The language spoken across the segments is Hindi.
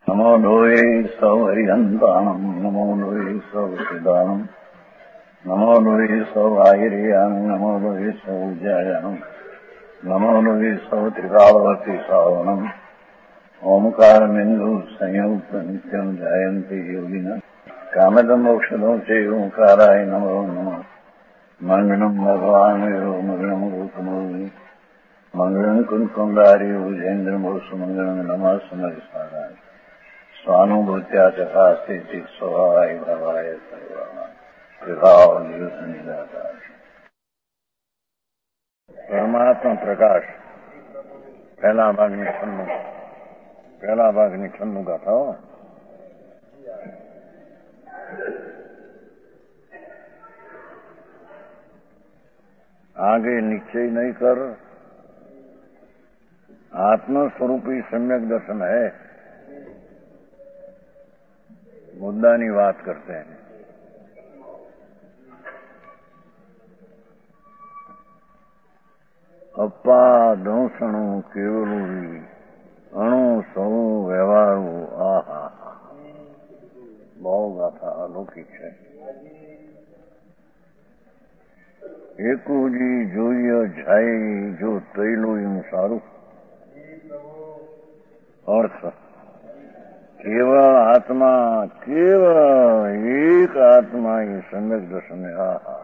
नमो लोये सौहरिहन्ताणम् नमो लोये सौहृदानम् नमो लोये सौभागिर्याम् नमो लोये सौजायाम् नमो लोये सौत्रिकावती सावनम् ओंकारमिन्दु संयुक्त नित्यम् जायन्ति योगिनः कामदम् मोक्षदम् च ओंकाराय नमो नमः मङ्गलम् भगवान् वीरो मङ्गलम् रूपमोहि मङ्गलम् कुन्कुण्डारि भुजेन्द्रमोसु मङ्गलम् नमः समरिसाराय स्वानुभूत्या चकास्ते स्वभावाय भवाय सर्वनिदाता परमात्मा प्रकाश पहला भाग निखन्नु का था। आगे निश्चय नहीं कर आत्मस्वरूपी सम्यक दर्शन है, मुद्दा की बात करते हैं। अप्पा दौसणु केवलू अणु सौ व्यवहारू आहा बहु गाथा अलौकिक है। एकूजी जोइए झाई जो तैलो यूं सारू अर्थ केवल आत्मा केवल एक आत्मा ही सम्यक दर्शन है।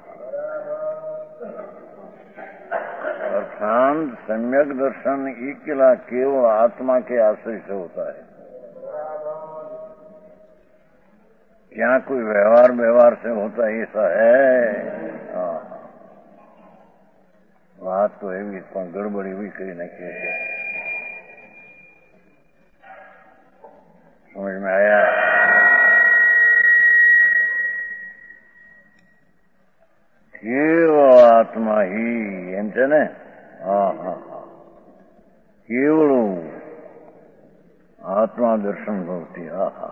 अर्थात सम्यक दर्शन अकेला केवल आत्मा के आश्रय से होता है। क्या कोई व्यवहार से होता है ऐसा है? बात तो है भी, पर गड़बड़ी भी कहीं न कहीं समझ में आया। केवल आत्मा ही एम छे ने। केवल आत्मा दर्शन होती।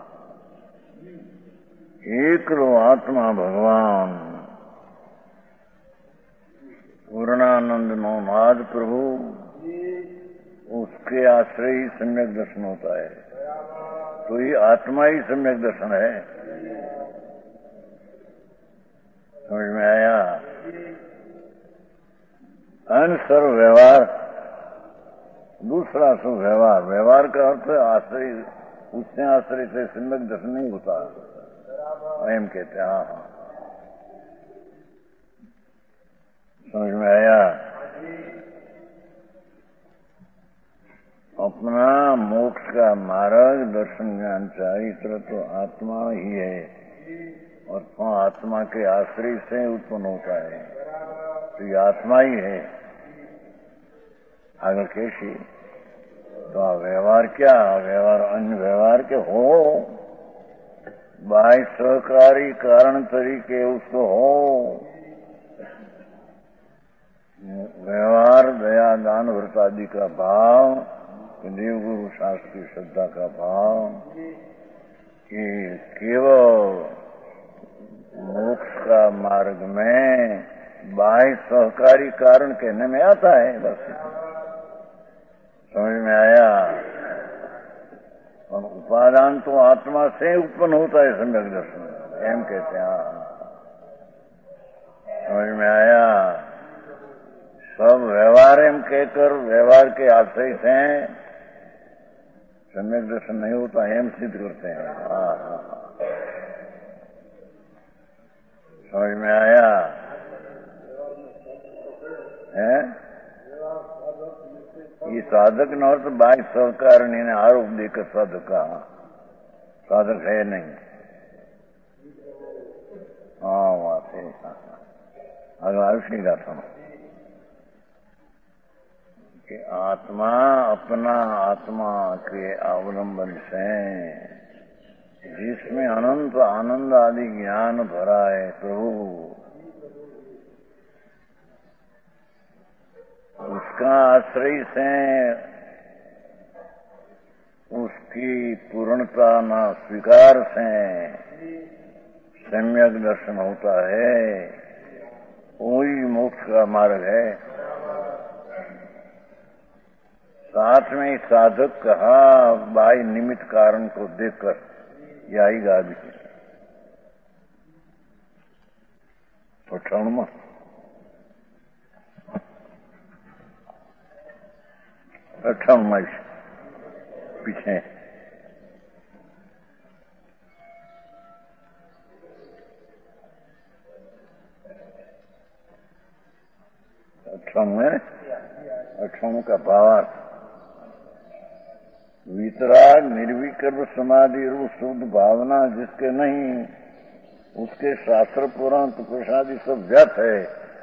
एकलो आत्मा भगवान पूर्णानंद नौनाद प्रभु, उसके आश्रय ही सम्यक दर्शन होता है। तो ये आत्मा ही सम्यक दर्शन है। समझ में आया? सर्व व्यवहार दूसरा सो व्यवहार का अर्थ आश्रय, उससे आश्रय से सम्यक दर्शन नहीं होता, एम कहते हैं। हाँ, समझ में आया? अपना मोक्ष का मार्ग दर्शन ज्ञान चरित्र तो आत्मा ही है, और तो आत्मा के आश्रय से उत्पन्न होता है, तो ये आत्मा ही है। अगर कैसी तो व्यवहार क्या? व्यवहार अन्य व्यवहार के हो, बाह्य सहकारी कारण तरीके उसको हो। व्यवहार दया दान व्रत आदि का भाव, देव गुरु शास्त्र की श्रद्धा का भाव, कि केवल मोक्ष का मार्ग में बाह्य सहकारी कारण कहने में आता है। बस समझ में आया? और उपादान तो आत्मा से उत्पन्न होता है सम्यक दर्शन, एम कहते हैं। समझ में आया? सब व्यवहार एम कहकर व्यवहार के आश्रय से सम्यक दर्शन नहीं होता, एम सिद्ध करते हैं। समझ में आया? है ये साधक न अर्थ बाह्य सहकारण ने आरोप देकर साधक का साधक है नहीं। बात है। अगला आयुष्य गाथा कि आत्मा अपना आत्मा के अवलंबन से जिसमें अनंत आनंद आदि ज्ञान भरा है प्रभु, उसका आश्रय से उसकी पूर्णता न स्वीकार से सम्यक दर्शन होता है। वही मोक्ष का मार्ग है। साथ में साधक कहा बाई निमित्त कारण को देखकर ये आएगा अभी पठान में पीछे अठाणु का भावार्थ वितराग निर्विकल्प समाधि रूप शुद्ध भावना जिसके नहीं उसके शास्त्र पुराण तो प्रसादी सब व्यर्थ है?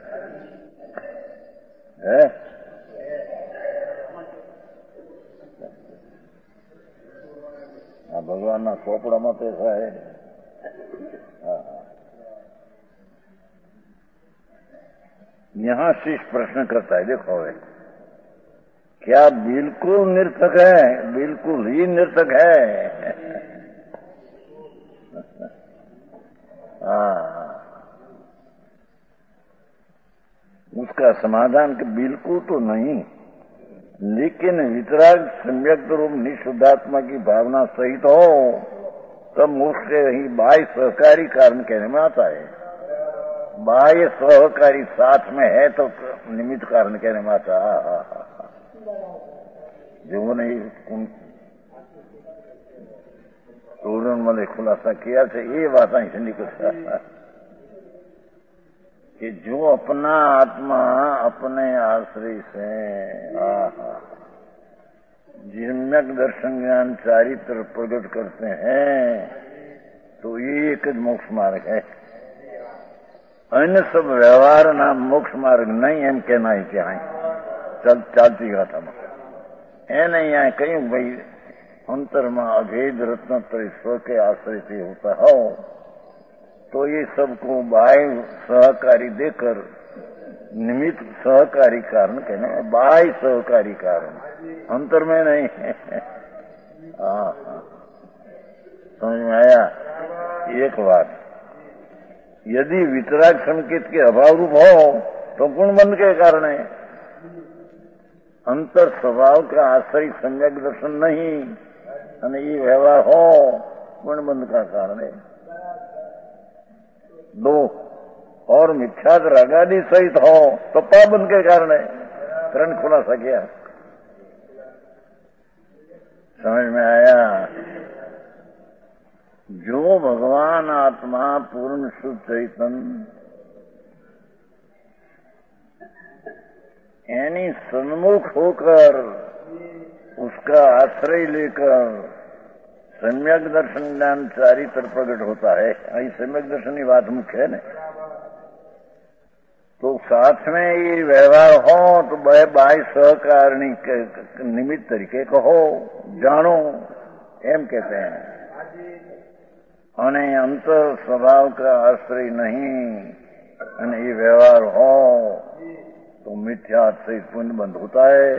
भगवान ना खोपड़ा मत ऐसा है। यहाँ शिष्य प्रश्न करता है, देखो है क्या बिल्कुल निर्थक है? बिल्कुल ही निर्थक है। उसका समाधान कि बिल्कुल तो नहीं, लेकिन वितराग सम्यक रूप निशुद्धात्मा की भावना सहित हो तब मोक्ष के ही बाह्य सहकारी कारण कहने में आता है। बाह्य सहकारी साथ में है तो निमित्त कारण कहने में आता है। जो नहीं तोरण वाले खुलासा किया था ये बात ऐसे निकलता कि जो अपना आत्मा अपने आश्रय से जिम्यक दर्शन ज्ञान चारित्र प्रकट करते हैं तो ये एक मोक्ष मार्ग है। अन्य सब व्यवहार नाम मोक्ष मार्ग नहीं एम कहना ही क्या है चालती गाथा में ए नहीं आए कहीं भाई अंतर में अभेद रत्न स्व के आश्रय से होता हो तो ये सबको बाह्य सहकारी देकर निमित्त सहकारी कारण कहने बाह्य सहकारी कारण अंतर में नहीं है। समझ में आया? एक बात यदि वितराग संकेत के अभाव रूप हो तो गुणबंध के कारण है। अंतर स्वभाव का आश्रय सम्यक दर्शन नहीं અને ये व्यवहार हो गुणबंध का कारण है। दो और मिथ्यात रागादि सहित हो तो पाबंध के कारण है। त्रण खुलासा किया, समझ में आया? जो भगवान आत्मा पूर्ण शुद्ध चैतन्य यानी सन्मुख होकर उसका आश्रय लेकर सम्यक दर्शन ज्ञान चारित्र प्रकट होता है। यही सम्यक दर्शन की बात मुख्य है न। तो साथ में ये व्यवहार हो तो बाह्य सहकारणी निमित्त तरीके कहो जानो एम कहते हैं। અને અંતર સ્વભાવ का आश्रय नहीं અને ये व्यवहार हो तो मिथ्या से पुण्य बंद होता है।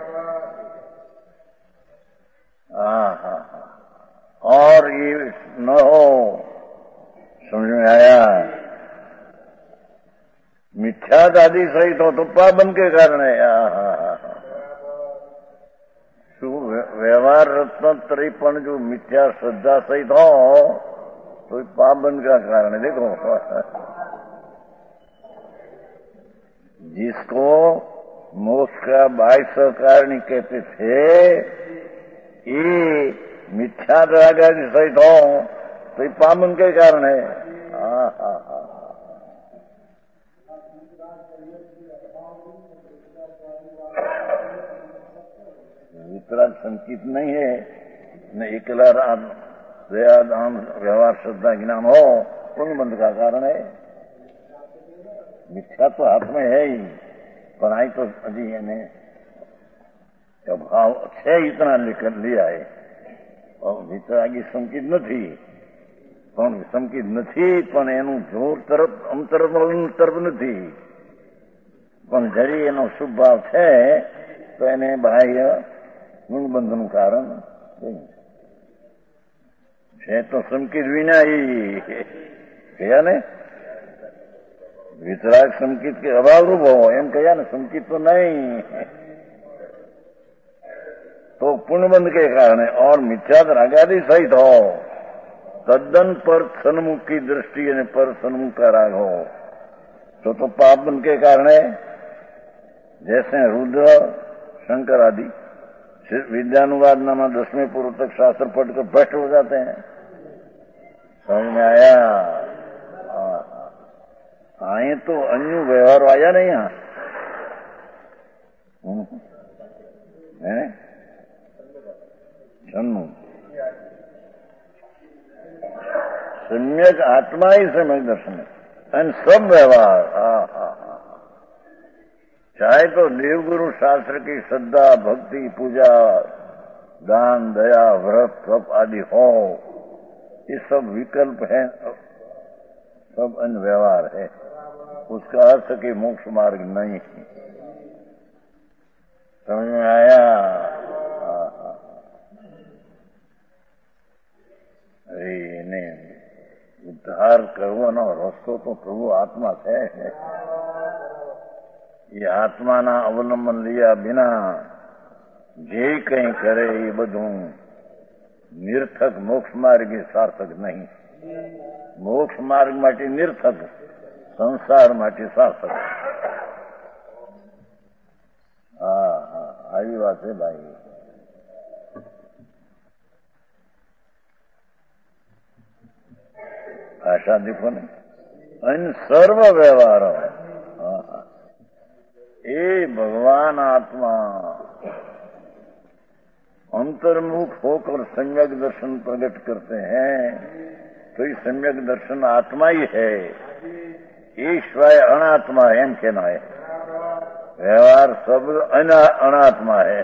और ये न हो, समझ में आया? मिथ्या आदि सहित हो तो पाबंद के कारण है। व्यवहार रत्न त्रिपण जो मिथ्या श्रद्धा सहित हो तो पाबंद का कारण है। देखो जिसको मोक्ष का बाह्य सहकारणी कहते थे ये मिथ्या राग सहित हो तो पाबंद के कारण है। वितराग संकित नहीं है न एकला दान व्यवहार श्रद्धा ज्ञान हो पुण्य बंध का कारण है। मिथ्या तो हाथ में है ही पर आई तो अभी भाव है इतना लेकर लिया है और वितरागी संकित નથી પણ સંકિત નથી પણ એનું જોર તરફ તરફ નથી પણ જરી એનો શુભ ભાવ છે તો એને બાહ્ય ગુણબંધનું કારણ છે તો સંકિત વિના ही કયા ને वितराग संकित के अभाव रूप हो एम कहा न संकित तो नहीं तो पुण्यबंध के कारण है, और मिथ्या रागादि सहित हो, तद्दन पर सन्मुख की दृष्टि यानी पर सन्मुख का राग हो तो पाप बंध के कारण है। जैसे रुद्र शंकर आदि विद्यानुवाद नामा 10वें पूर्व तक शास्त्र पढ़कर भ्रष्ट हो जाते हैं। समझ में आया? आए तो अन्य व्यवहार आया नहीं यहाँ है सम्यक आत्मा ही सम्यक दर्शन है। एंड सब व्यवहार चाहे तो देवगुरु शास्त्र की श्रद्धा भक्ति पूजा दान दया व्रत तप आदि हो, ये सब विकल्प है, सब अन्य व्यवहार है। उसका अर्थ कि मोक्ष मार्ग नहीं। समझ में आया? अरे उद्धार करવાનો રસ્તો તો પ્રભુ આત્મા છે। ये आत्मा ना अवलंबन लिया बिना जे कहीं करे ये બધું નિરર્થક મોક્ષ માર્ગ સાર્થક नहीं। મોક્ષ માર્ગ માટે નિરર્થક, સંસાર માટે સાર્થક। આવી વાત છે ભાઈ। भाषा देखो ना, इन सर्व व्यवहार ये भगवान आत्मा अंतर्मुख होकर सम्यक दर्शन प्रकट करते हैं। तो ये सम्यक दर्शन आत्मा ही है, ईश्वर अनात्मा है, एम कहना है। व्यवहार सब अनात्मा है।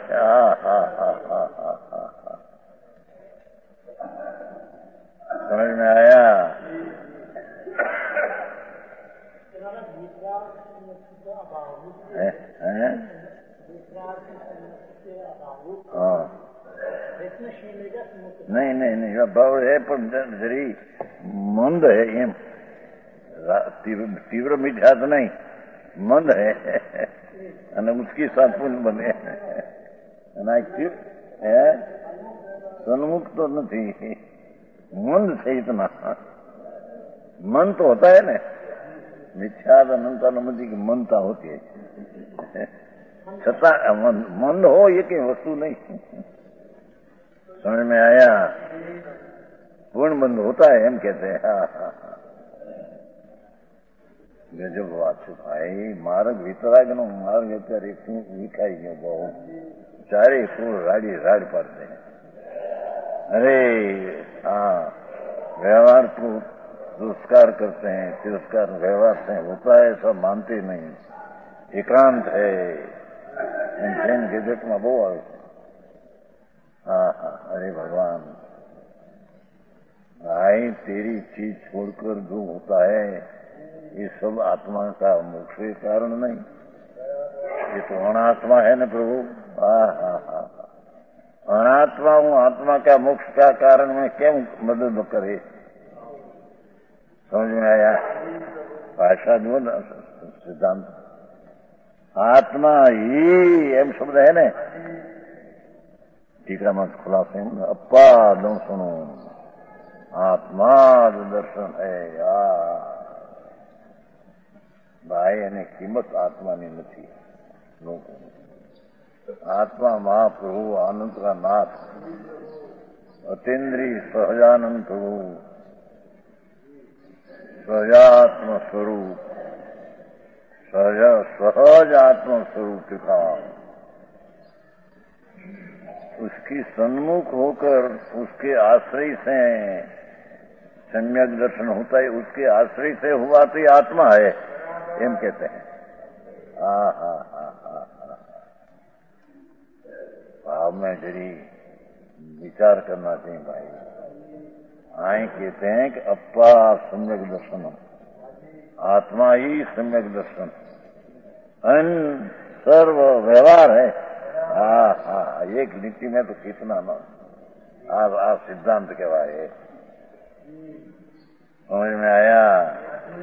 समझ में आया? नहीं भाव है पर जरी मंद है। एम तीव्र मीठा तो नहीं, मंद है અને उसकी साथ पुण्य बने। सन्मुख तो नहीं, मंद से इतना। मन तो होता है ना, मिथ्या अनंता नमती की मनता होती है, छता मंद हो ये कहीं वस्तु नहीं। समझ में आया? पूर्ण बंद होता है हम कहते हैं। गजब बात છે ભાઈ। માર્ગ વિતરાગનો માર્ગ અત્યારે વિખાઈ ગયો બહુ। ચારે ફૂલ રાડી રાડ પાડते हैं। अरे व्यवहार को दुष्कार करते हैं, तिरस्कार व्यवहार से होता है, सब मानते नहीं। एकांत है जैन गजट में बहु आवे। अरे भगवान भाई, तेरी चीज छोड़कर जो होता है ये सब आत्मा का मोक्ष के कारण नहीं। ये तो अनात्मा है न प्रभु। अनात्मा हूँ, आत्मा का मोक्ष का कारण में क्यों मदद करे? समझ में आया? भाषा जो न सिद्धांत आत्मा ही एम शब्द है न। टीका मत खुलासे अप्पा दो सुनो, आत्मा दर्शन है। भाई एने किंमत आत्मानी નથી। आत्मा महाप्रभु आनंद का नाथ, अतीन्द्रिय सहजानंद प्रभु, सहजात्म स्वरूप, सहज आत्म स्वरूप का उसकी सन्मुख होकर उसके आश्रय से सम्यक दर्शन होता है। उसके आश्रय से हुआ तो ये आत्मा है एम कहते हैं। भाव में जरी विचार करना चाहिए भाई। आए कहते हैं कि अप्पा सम्यक दर्शन, आत्मा ही सम्यक दर्शन, अन सर्व व्यवहार है। एक नीति में तो कितना ना आप सिद्धांत कहवाए। समझ में आया?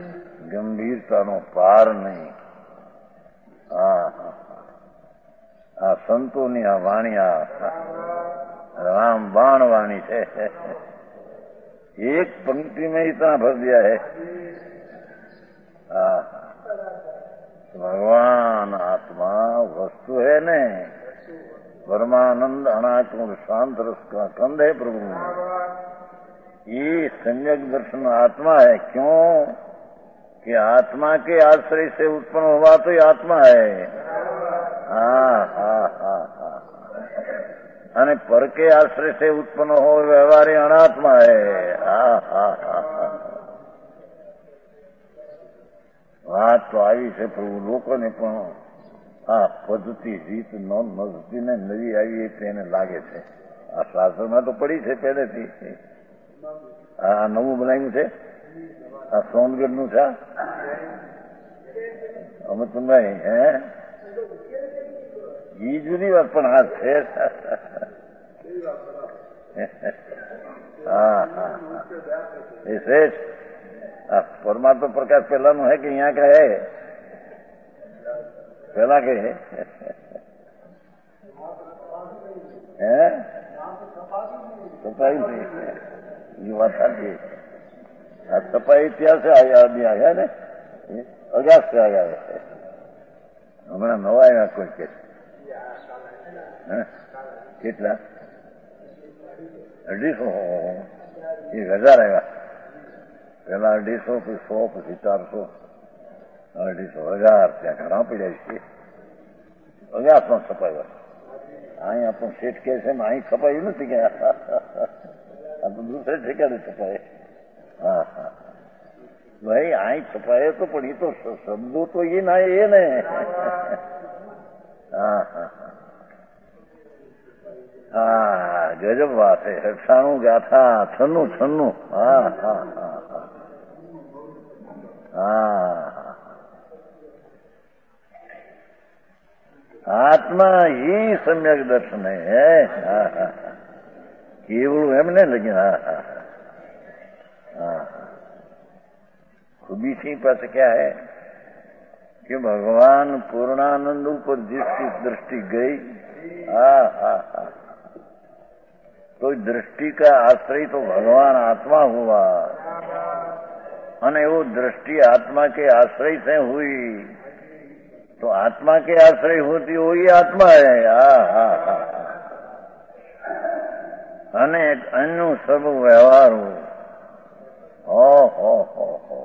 गंभीरता नो पार नहीं। આ સંતોની આ વાણી, આ राम बाण वाणी है, एक पंक्ति में इतना भर दिया है। भगवान आत्मा वस्तु है ने, परमानंद अनात्म शांत रस का कंद है प्रभु। ये सम्यक दर्शन आत्मा है। क्यों कि आत्मा के आश्रय से उत्पन्न हुआ तो ये आत्मा है। અને પર કે આશ્રય से उत्पन्न हो व्यवहारी अनात्मा है। વાત તો આવી છે પ્રભુ, લોકોને પણ આ પદ્ધતિ રીત નોંધતી ને નવી આવી તેને લાગે છે. આ શાસ્ત્રમાં તો પડી છે પહેલેથી. આ નવું બનાવ્યું છે, આ સોનગઢનું છે. અમૃતભાઈ હે એ જુદી વાત, પણ આ છે. એ શ્રેષ્ઠ परमात्मा प्रकाश पहला नो है कि यहाँ का है, पहला के है सफाई से ये बात सारी सफाई इतिहास से आदमी आया ने, अगस्त से आया है. हमारा नवा है कोई के કેટલા 250 1000 આવ્યા. પેલા 250 પછી 100 પછી 400 250 1000 ત્યાં ઘણા પડ્યા છે. અગાસમાં છપાયું. અહીં આપણું શેઠ કહે છે અહીં છપાયું નથી કે આ તો દૂસરે ઠેકાણે છપાય. હા હા ભાઈ અહીં છપાય તો પણ એ તો શબ્દો તો એ ના એ ને. હા હા હા ગજબ વાત છે. 98 ગાથા 96. હા હા હા હા આત્મા ही सम्यक दर्शन है. केवल એમને લગ્યું. હા હા હા खूबी सी पास क्या है कि भगवान पूर्णानंद ऊपर जिसकी दृष्टि गई, तो दृष्टि का आश्रय तो भगवान आत्मा हुआ, और वो दृष्टि आत्मा के आश्रय से हुई तो आत्मा के आश्रय होती वही आत्मा है. અને અન્યનું સર્વ વ્યવહાર હો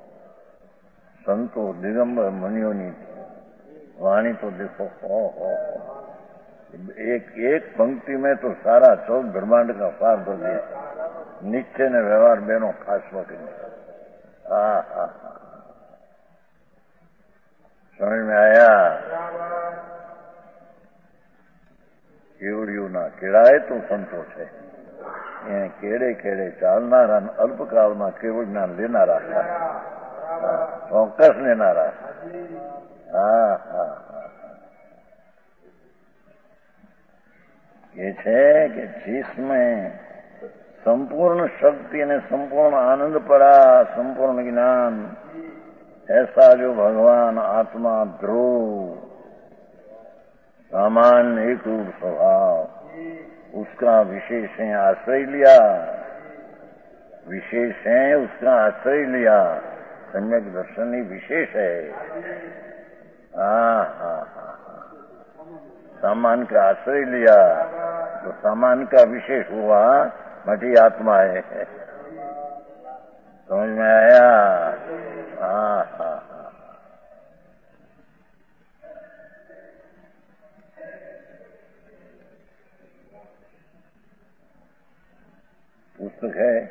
संतो दिगंबर मुनियों की वाणी तो देखो. एक एक पंक्ति में तो सारा 14 ब्रह्मांड का पार भर दिया. निश्चय ने व्यवहार बहनों खास वक्त समझ में आया. केवड़ियों ना केड़ाए तो संतोष है. केड़े केड़े चालनारा अल्पकाल में केवड़ ना लेनारा, ચોક્કસ લેનારા. ये है कि जिसमें संपूर्ण शक्ति ने संपूर्ण आनंद पड़ा, संपूर्ण ज्ञान, ऐसा जो भगवान आत्मा ध्रुव सामान्य एक रूप स्वभाव, उसका विशेष है आश्रय लिया, विशेष है उसका आश्रय लिया. सम्यक दर्शन ही विशेष है. सामान का आश्रय लिया तो सामान का विशेष हुआ, मठी आत्मा है. समझ में आया. पुस्तक है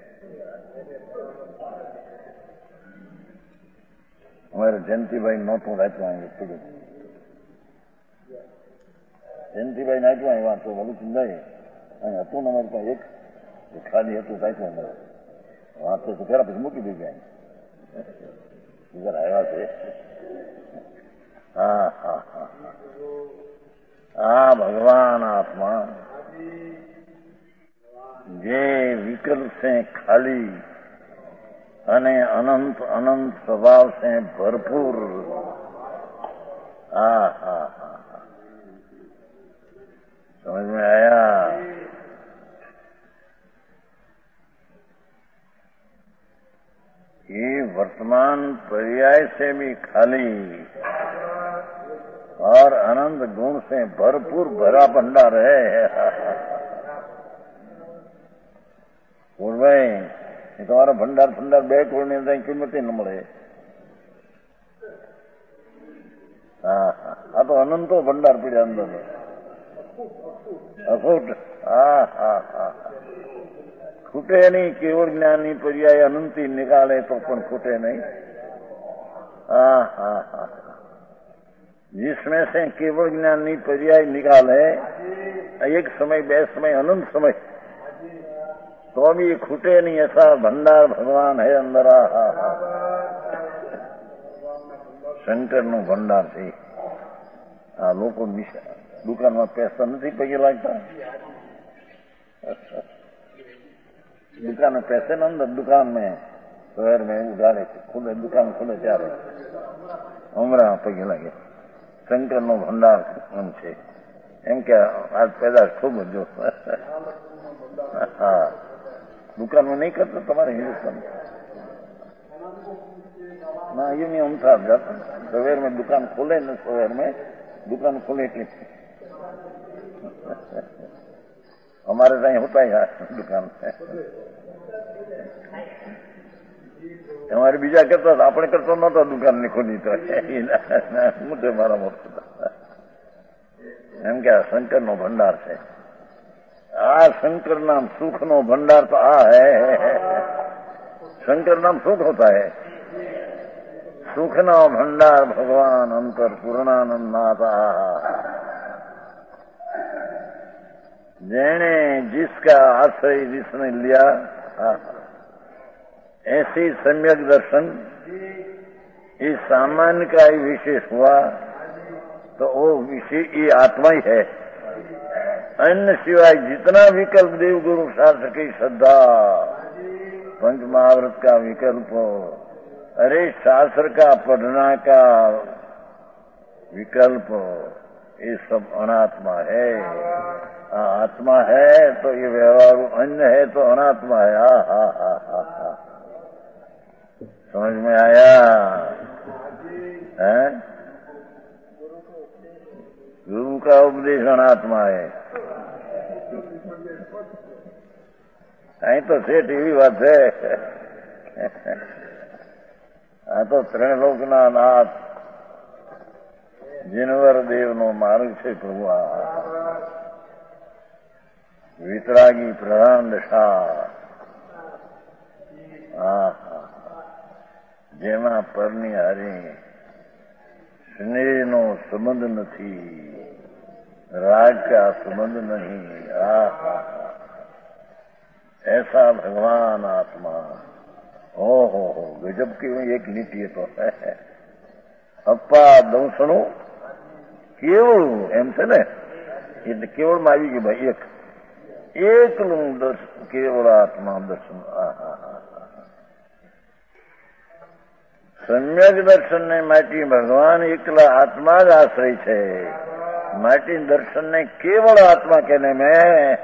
हमारे जयंतीभाई नोटों राखवाएंगे. जयंतीभाई नाखवाए वहां तो भले चिंताए હતું ને અમારી પાસે એક ખાલી હતું રાખ્યું વહાં તો ખરા પછી મૂકી દીધું. આવ્યા છે. ભગવાન આત્મા જે વિકલ્પ છે ખાલી અને અનંત અનંત સ્વભાવ से भरपूर. समझ में आया? ये वर्तमान पर्याय से भी खाली और अनंत गुण से भरपूर भरा भंडार है। बोल भाई, ये तुम्हारा भंडार भंडार बैठ होने दें कीमत न મળે। हाँ, तो अनंतो भंडार पीड़े अंदर अखूट। खूटे नहीं, केवल ज्ञानी पर्याय अनंती निकाले तो पण खूटे नहीं। जिसमें से केवल ज्ञानी पर्याय निकाले एक समय, बे समय, अनंत समय, तो भी ये खूटे नहीं। ऐसा भंडार भगवान है अंदर। शंकर नो भंडार છે। આ લોકો દુકાનમાં પૈસા નથી પગે લાગતા। दुकान में पैसे ना अंदर दुकान में शहर में उधारे खुले दुकान खुले ત્યારે હમણાં પગે લાગે। શંકર નો ભંડાર એમ છે, એમ કે આજ પેદાશ ખૂબ જો। હા, दुकान में नहीं करते तुम्हारे हिंदुस्तान ना, ये नहीं हम था जाता सवेर में दुकान खोले न, सवेर में दुकान खोले के हमारे टाइम होता ही है दुकान में। हमारे बीजा करता था, अपने करता नता दुकान नहीं खोली तो मुझे मारा मोटा था। एम क्या शंकर नो भंडार है। शंकर नाम सुख नो भंडार तो है। शंकर नाम सुख होता है। सुख नो भंडार भगवान अंतर पूर्णानंद नाथ। जेने जिसका आश्रय जिसने लिया, ऐसी सम्यक दर्शन इस सामान्य का ही विशेष हुआ तो वो विशेष ये आत्मा ही है। अन्य सिवाय जितना विकल्प देव गुरु शास्त्र की श्रद्धा, पंच महाव्रत का विकल्प, अरे शास्त्र का पढ़ना का विकल्प, ये सब अनात्मा है। आत्मा है तो ये व्यवहार, अन्य है तो अनात्मा है। समझ में आया? है? गुरु का उपदेश अनात्मा है। અહીં તો શેઠ એવી વાત છે, આ તો ત્રણલોકના નાથ જીનવર દેવનો માર્ગ છે પ્રભુ। વિતરાગી પ્રધાન દશા, જેમાં પરની હારી સ્નેહનો સંબંધ નથી, राग का संबंध नहीं। ऐसा भगवान आत्मा। हो गजब की एक नीति है तो है। अप्पा दंसणो केवल एम से ने એટલે કેવળ માં આવી ગયું ભાઈ। એકલું દર્શન, કેવળ આત્મા દર્શન। सम्यक दर्शन ने माटी भगवान एकला आत्मा ज आश्रय है। माटी दर्शन ने केवल आत्मा कहने में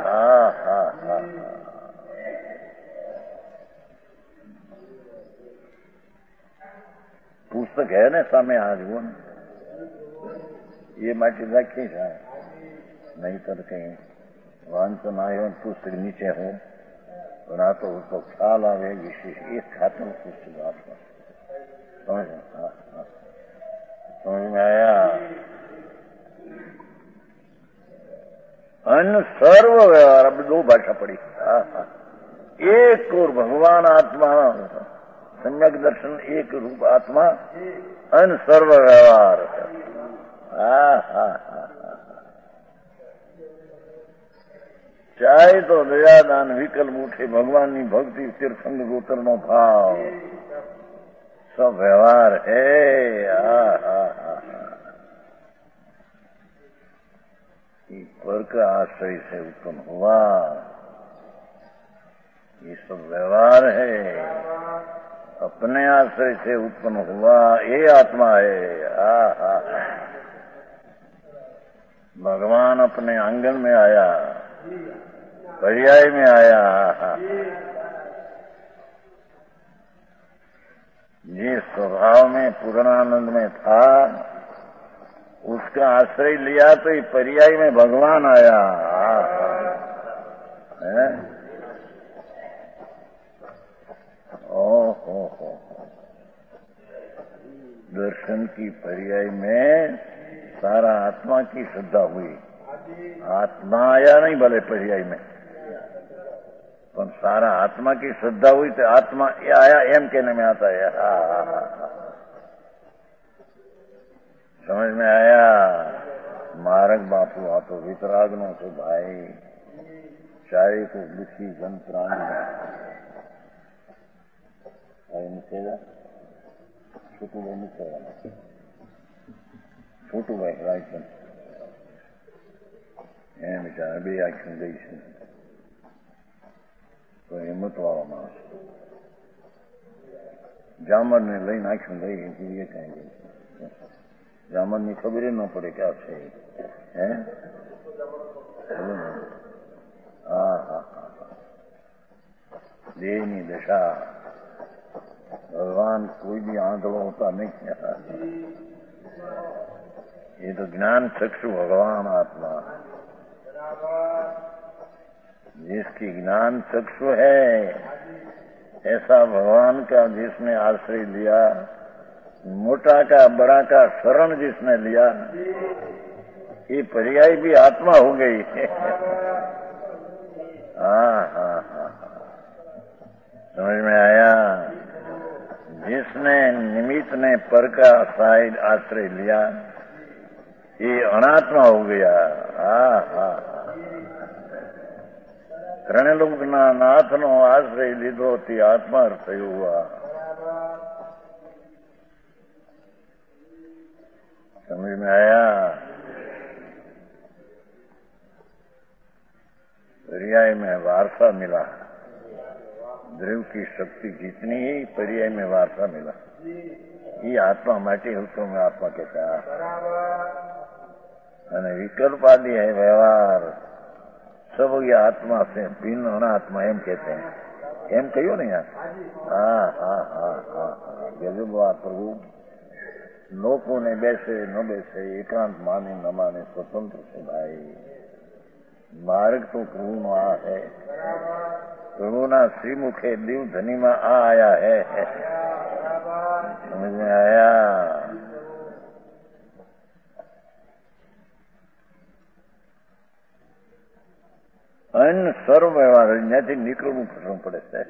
पुस्तक है ना सामे आज वो ये माटी रखी है, नहीं तो कहीं वांचन आयो पुस्तक नीचे हो ना तो उसको ख्याल आवे विशेष एक खातम पुस्तक आत्मा। समझ में आया? अन्य सर्व व्यवहार, अब दो भाषा पड़ी। एक और भगवान आत्मा, सम्यक दर्शन एक रूप आत्मा, अन्य सर्व व्यवहार। चाहे तो दया दान विकल्प उठे, भगवान की भक्ति तीर्थंग गोतर नो भाव, सब व्यवहार है। पर का आश्रय से उत्पन्न हुआ, ये सब व्यवहार है। अपने आश्रय से उत्पन्न हुआ ये आत्मा है। भगवान अपने आंगन में आया, पर्याय में आया। जिस स्वभाव में पूर्णानंद में था उसका आश्रय लिया तो ये पर्याय में भगवान आया है। ओहो, दर्शन की पर्याय में सारा आत्मा की श्रद्धा हुई। आत्मा आया नहीं भले पर्याय में, पर सारा आत्मा की श्रद्धा हुई तो आत्मा आया एम कहने में आता है। समझ में आया? मारक बापू आ तो वितरागनों से भाई चारे को दुखी जंत्राणी छोटू भाई मुझे छोटू भाई राइट એમ વિચાર બે આખી ગઈ છે તો હિંમત વાળો માણસ જામરને લઈને આખી ગઈ એ કઈ ગઈ જામરની ખબર ન પડે કે આ છે હે હા હા દેહની દશા भगवान कोई भी आंधळो होता नहीं। ये तो ज्ञान चक्षु भगवान आत्मा, जिसकी ज्ञान चक्षु है ऐसा भगवान का जिसने आश्रय लिया, मोटा का बड़ा का शरण जिसने लिया, ये पर्याय भी आत्मा हो गई। हाँ हाँ हाँ, समझ में आया? जिसने निमित्त ने पर का साइड आश्रय लिया ये अनात्मा हो गया। ત્રણલોકના નાથનો આશ્રય લીધો તે આત્મા થયો हुआ। समझ में आया? पर्याय में वारसा मिला, ध्रुव की शक्ति जितनी ही पर्याय में वारसा मिला। ये आत्मा माटी हूँ में आत्मा कहता है। विकल्प आदि है व्यवहार सब ये आत्मा से भिन्न अनात्मा एम कहते हैं। एम कहो नहीं यार? हाँ हाँ हाँ हाँ हाँ, गजब बात प्रभु। लोगों ने बैसे न बैसे, एकांत माने न माने, स्वतंत्र से भाई मार्ग तो प्रभु नो आ है। प्रभुना श्रीमुखे दिव धनी में आ आया है। समझ में आया? अन्य सर्व व्यवहार અહીંયાથી નીકળવું પડે છે।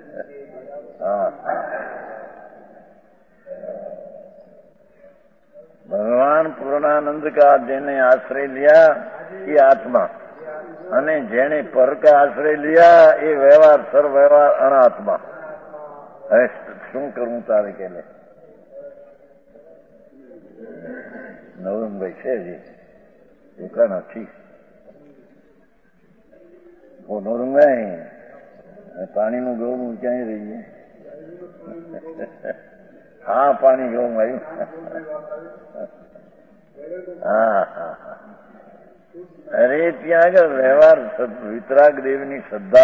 भगवान पूर्णानंद का जेने आश्रय लिया ये आत्मा, અને જેને પર का आश्रय लिया ये व्यवहार सर्व व्यवहार अनात्मा। હવે શું કરવું તારે કે લે નવરંગભાઈ છે જી દુકાન નથી નવરંગભાઈ પાણીનું ગળું ક્યાંય રહીએ? હા પાણી ગળું આવ્યું। હા હા હા, अरे ત્યાં આગળ વ્યવહાર વિતરાગ દેવની શ્રદ્ધા,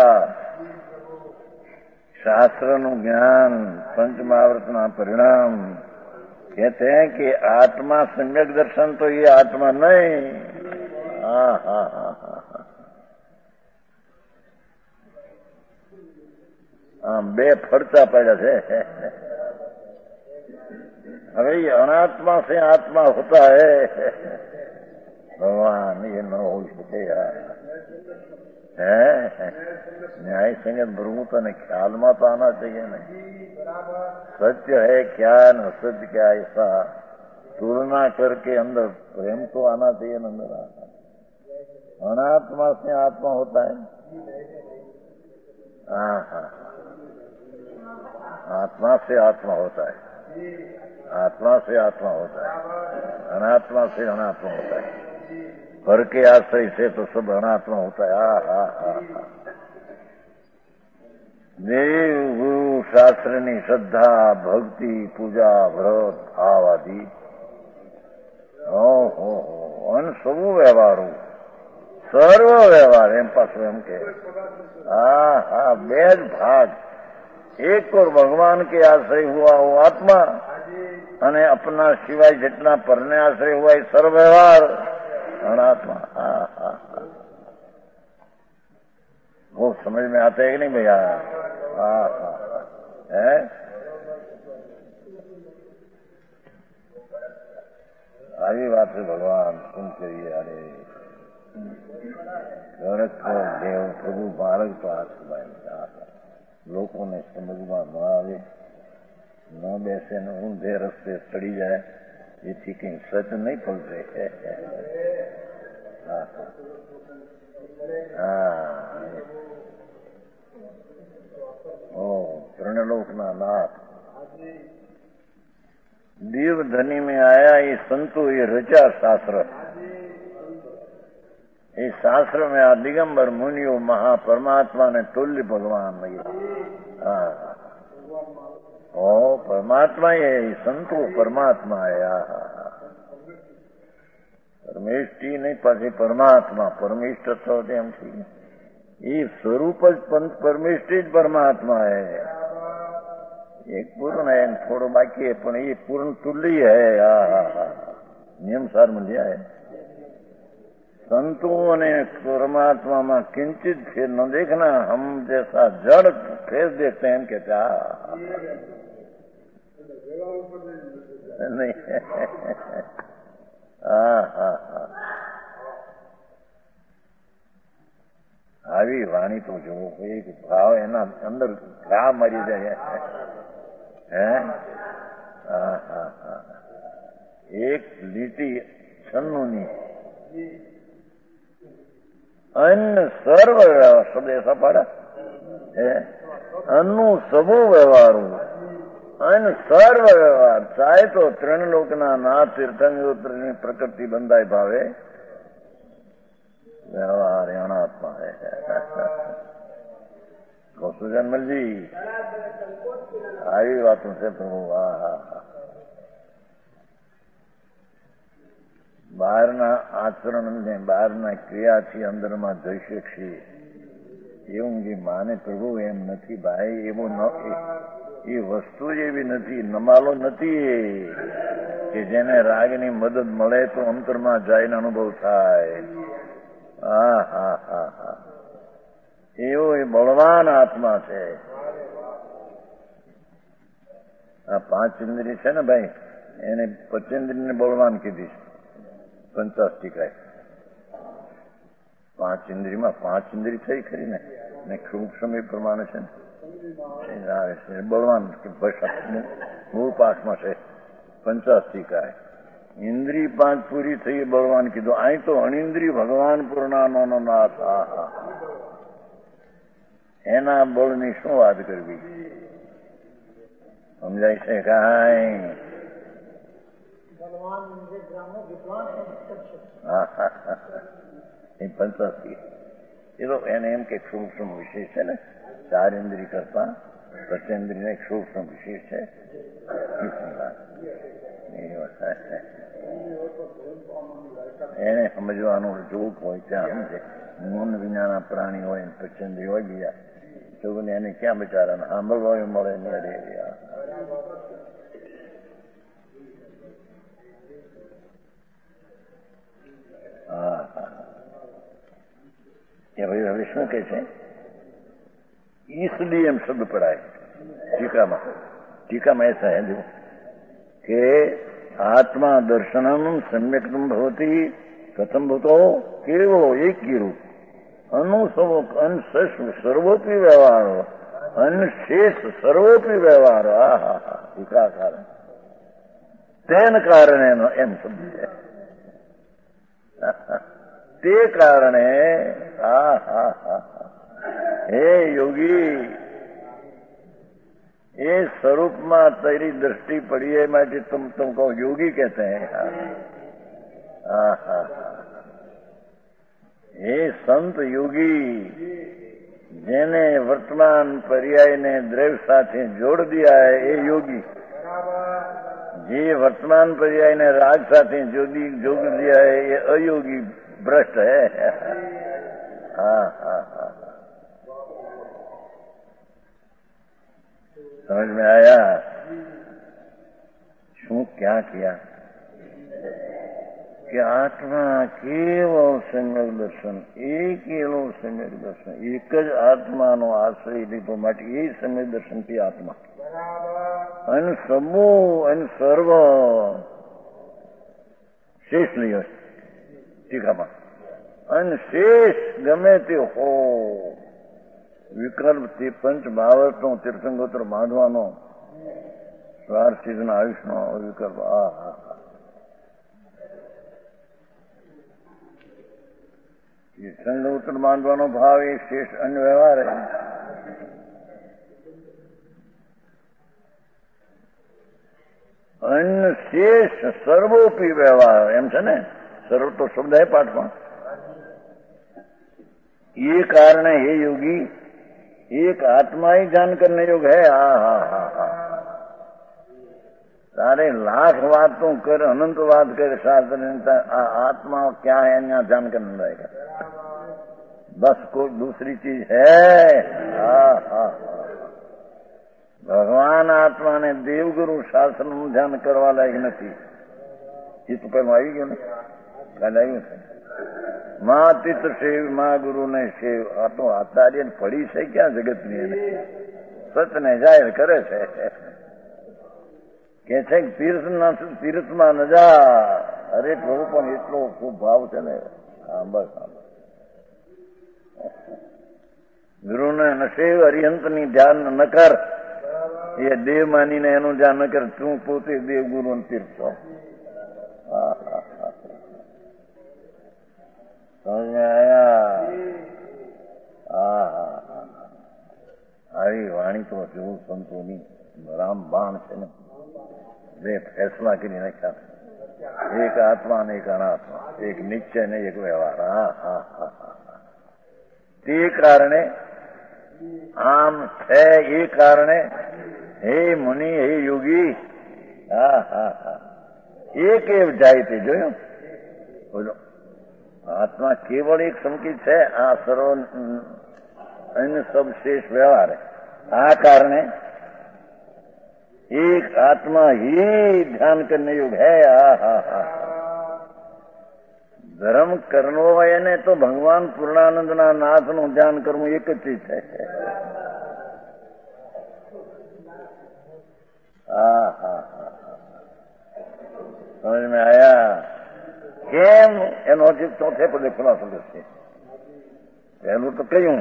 શાસ્त्रનું ज्ञान, पंचमहावर्तना परिणाम कहते हैं कि आत्मा सम्यक दर्शन तो ये आत्मा नहीं। हाँ हाँ हाँ हाँ हाँ, बे फरचा पड़ा है। अरे ये अनात्मा से आत्मा होता है भगवान, ये न हो सके यार। है न्याय संगत ब्रह्म तो ख्याल में तो आना चाहिए नहीं। सत्य है क्या न सत्य क्या, ऐसा तुलना करके अंदर प्रेम तो आना चाहिए न अंदर। अनात्मा से आत्मा होता है। हाँ हाँ, आत्मा से आत्मा होता है, आत्मा से आत्मा होता है, अनात्मा से अनात्मा होता है। पर के आश्रय से तो सब अनात्मा होता है। हा हा हा, देव गुरु शास्त्रनी श्रद्धा भक्ति पूजा व्रत भाव आदि अन सबू व्यवहारों સર્વ વ્યવહાર એમ પાછું એમ કે હા હા બે જ ભાગ, એક ઓર ભગવાન કે આશ્રય હુआ वो आत्मा અને अपना સિવાય જેટલા પરને આશ્રય हुआ એ સર્વ વ્યવહાર अनात्मा। हाँ हाँ हाँ वो समझ में आते है कि नहीं भैया? हाँ हाँ है આવી વાત છે ભગવાન શું કહીએ? અરે ખરેખર દેવ પ્રભુ બાળક તો હાથમાં લોકોને સમજમાં ન આવે, ન બેસે ને ઊંધે રસ્તે ચડી જાય, એથી કઈ સચ નહીં પલટે। હા ઓ ત્રણલોકના નાથ देवधनी में आया ये संतो ये रचा शास्त्र, ये शास्त्र में आ दिगंबर मुनियो महापरमात्मा ने तुल्य भगवान हाँ ओ परमात्मा ही है, संतो परमात्मा है। परमेष्टि नहीं पाछी परमात्मा, परमेष्ट तो एम थी ये स्वरूप ज परमेष्टि ज परमात्मा है। एक पूर्ण है थोड़ो बाकी है पण ये पूर्ण तुल्य है। नियम सार मिलिया है संतों ने परमात्मा में किंचित फिर न देखना, हम जैसा जड़ फेर देखते हैं कि क्या नहीं। આવી વાણી તો જો એક ભાવ એના અંદર ઘા મરી જાય હે। એક લીટી છન્નુની અન્ન સર્વ વ્યવહાર શબ્દ એસા પાડા હે અન્નું સબુ વ્યવહારું અન્ન સર્વ વ્યવહાર ચાહે તો ત્રણ લોકના નાથ તીર્થંકરની પ્રકૃતિ બંધાય ભાવે व्यवहार अनात्मा है। कौशुजनमल जी આવી વાતો છે પ્રભુ। બહારના આચરણને બહારના ક્રિયાથી અંદરમાં જઈ શકશે એવું જે માને પ્રભુ એમ નથી ભાઈ। એવું એ વસ્તુ જ એવી નથી, નમાલો નથી કે જેને રાગની મદદ મળે તો અંતરમાં જઈને અનુભવ થાય। એવો એ બળવાન આત્મા છે। આ પાંચ ઇન્દ્રિય છે ને ભાઈ, એને પંચેન્દ્રિયને બળવાન કીધી છે પંચાસ્તિકાએ। પાંચ ઇન્દ્રિયમાં પાંચ ઇન્દ્રિય થઈ ખરી ને સૂક્ષ્મ એ પ્રમાણે છે ને બળવાન મૂળ પાઠમાં છે પંચાસ્તિકાએ। ઇન્દ્રિય પાંચ પૂરી થઈ બળવાન કીધું। અહીં તો અણિન્દ્રિય ભગવાન પૂર્ણાનો નાથ। એના બળની શું વાત કરવી? સમજાય છે કાંઈ? એ પંચાસ્તી એ તો એને એમ કે સૂક્ષ્મ વિશેષ છે ને, ચાર ઇન્દ્રિય કરતા પંચેન્દ્રિય એક સૂક્ષ્મ વિશેષ છે। એને સમજવાનું જોક હોય ત્યાં સમજે। મન વિનાના પ્રાણી હોય પંચેન્દ્રિય હોય બીજા તો એને ક્યાં બિચારાને સાંભળવા મળે નહીં। ભાઈ હવે શું કે છે? इसलिए हम शब्द पढ़ाए टीका में ऐसा है जो कि आत्मा दर्शनम सम्यक्तम भवती कथम भूतो केवल एक ही रूप अनुसव अनशेष सर्वोपि व्यवहार अनशेष सर्वोपि व्यवहार। टीका कारण तेन कारणे एम शब्द है ते कारणे हे योगी ये स्वरूप में तेरी दृष्टि पड़ी है, मैं तुमको योगी कहते हैं। हे संत योगी जेने वर्तमान पर्याय ने द्रव्य साथे जोड़ दिया है ये योगी, जे वर्तमान पर्याय ने राग साथे जोड़ दिया है ये अयोगी भ्रष्ट है। हाँ हाँ हाँ, समझ में आया? શું ક્યાં કિયા કે આત્મા કેવળ સમ્યક દર્શન, એકેલો સમ્યક દર્શન, એક જ આત્માનો આશ્રય લીધો માટે એ સમ્યક દર્શનથી આત્મા અને સમૂહ અને સર્વ શેષ નહીં હોય ટીકામાં, અને શેષ ગમે તે હો વિકલ્પ તે પંચ ભાવનો તીર્થંગોત્ર બાંધવાનો સ્વાર્થિકના આયુષનો વિકલ્પ. આ હા હા, તીર્થંગોત્ર બાંધવાનો ભાવ એ શેષ અન્ય વ્યવહાર અન્ય શેષ સર્વોપી વ્યવહાર એમ છે ને. સર્વ તો શબ્દ હે પાઠમાં. ये कारण है हे योगी, एक आत्मा ही जान करने योग है. हाँ हाँ हाँ हाँ, सारे लाख बातों कर, अनंत बात कर शास्त्र ने, आत्मा क्या है यहाँ जान करने रहेगा. बस कोई दूसरी चीज है. हाँ हाँ, भगवान आत्मा ने देवगुरु शास्त्र નું ધ્યાન કરવા લાયક નથી. એ તો પેલું આવી ગયું ને, કાલે આવ્યું છે. માં તીર્થ સેવ, માં ગુરુ ને સેવ. આ તો આચાર્ય પડી છે ક્યાં જગતની, સતને જાહેર કરે છે કે છે તીર્થમાં ન જા. અરે પ્રભુ પણ એટલો ખૂબ ભાવ છે ને. હા બસ, ગુરુને ન સેવ, અરિહંતની ધ્યાન ન કર. એ દેવ માનીને એનું ધ્યાન ન કર. તું પોતે દેવ ગુરુ તીર્થ છો. હા હા, સમજ આયા? હા હા હા, આવી વાણી તો જેવું સંતોની રામબાણ છે ને. બે ફેસલા કરી નાખ્યા, એક આત્મા ને એક અનાત્મા, એક નિશ્ચય ને એક વ્યવહાર. હા હા હા હા, તે કારણે આમ છે. એ કારણે હે મુનિ, હે યોગી, હા હા હા, એક એવ જાય તે જોયું. બોલો, આત્મા કેવળ એક સંકિત છે. આ સર્વ અન્ય સબ શેષ વ્યવહાર. આ કારણે એક આત્મા ही ધ્યાન કરને યોગ है. હા હા હા, ધર્મ કરવો હોય ને તો ભગવાન પૂર્ણાનંદના નાથનું ધ્યાન કરવું એક જ ચીજ છે. હા હા હા, સમજ में आया? કેમ? એનો હજી ચોથે પદે ખુલાસો કરશે. પહેલું તો કહ્યું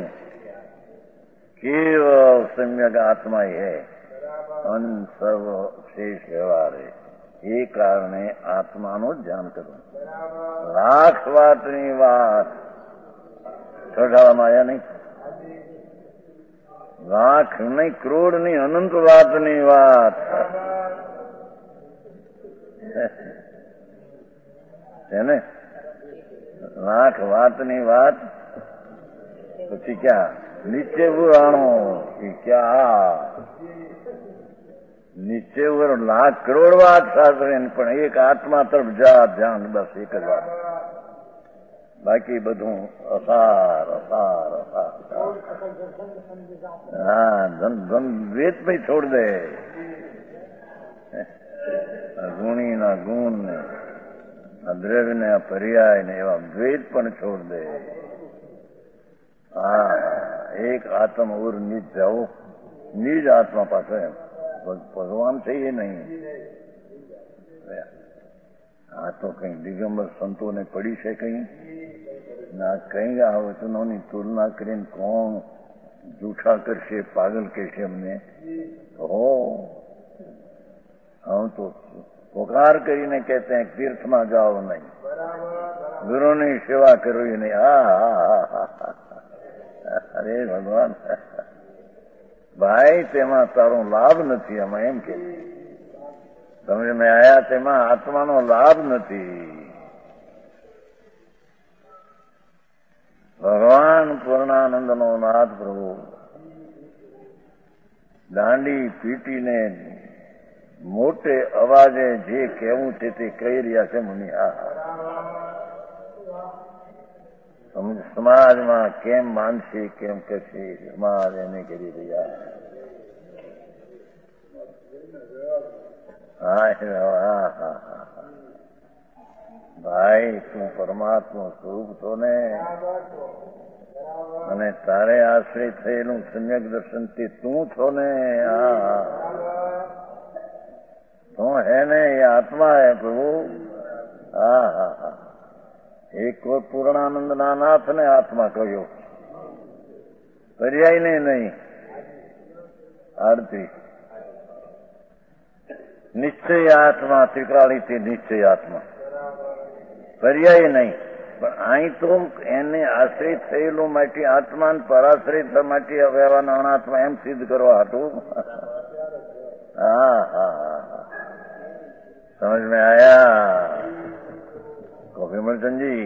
કેવળ સમ્યક આત્મા હૈ, અન સર્વ શેષ વ્યવહાર હૈ. એ કારણે આત્માનું ધ્યાન કરવું. લાખ વાતની વાત ચઢાવવામાં આવ્યા નહીં. લાખ નહીં, કરોડ નહીં, અનંત વાતની વાત છે ને. લાખ વાતની વાત પછી ક્યાં નીચે ઉરાણો કે ક્યાં નીચે ઉપર લાખ કરોડ વાત સાસરે, પણ એક આત્મા તરફ જા ધ્યાન. બસ એક જ વાત. બાકી બધું અસાર અસાર અસાર. હા, દ્વેત ભાઈ છોડ દે. ગુણી ના ગુણ ને, દ્રવ્ય ને, પર્યાય ને, એવા દ્વેત પણ છોડ દે. હા, એક આત્મ ઓર નિજ જાઓ, નિજ આત્મા પાસે. ભગવાન છે એ નહીં. આ તો કઈ દિગંબર સંતોને પડી છે કઈ ના. કઈ આ વચનોની તુલના કરીને કોણ જૂઠા કરશે, પાગલ કહેશે અમને. હો, हम तो पुकार કરીને कहते हैं तीर्थમાં જાઓ નહીં, ગુરુની સેવા કરવી નહીં. અરે ભગવાન, ભાઈ તેમાં તારો લાભ નથી. આમાં એમ કે તમે મેં આયા તેમાં આત્માનો લાભ નથી. ભગવાન પૂર્ણાનંદનો નાથ પ્રભુ દાંડી પીટીને મોટે અવાજે જે કહેવું છે તે કહી રહ્યા છે મુનિ. સમાજમાં કેમ માનસી કેમ કશી સમાજ એને કરી રહ્યા. ભાઈ તું પરમાત્મા સ્વરૂપ છો ને, અને તારે આશ્રય થયેલું સમ્યક દર્શન થી તું છો ને. તું હે ને એ આત્મા હે પ્રભુ. એક કોઈ પૂર્ણાનંદના નાથ ને આત્મા કહ્યો, પર્યાય ને નહીં. આરતી નિશ્ચય આત્મા, ત્રિકાળીથી નિશ્ચય આત્મા, પર્યાય નહીં. પણ અહીં તો એને આશ્રિત થયેલું માટે આત્મા, પરાશ્રિત માટે વ્યવહારના અનાત્મા એમ સિદ્ધ કરવા હતું. समझ में आया विमलचंद जी?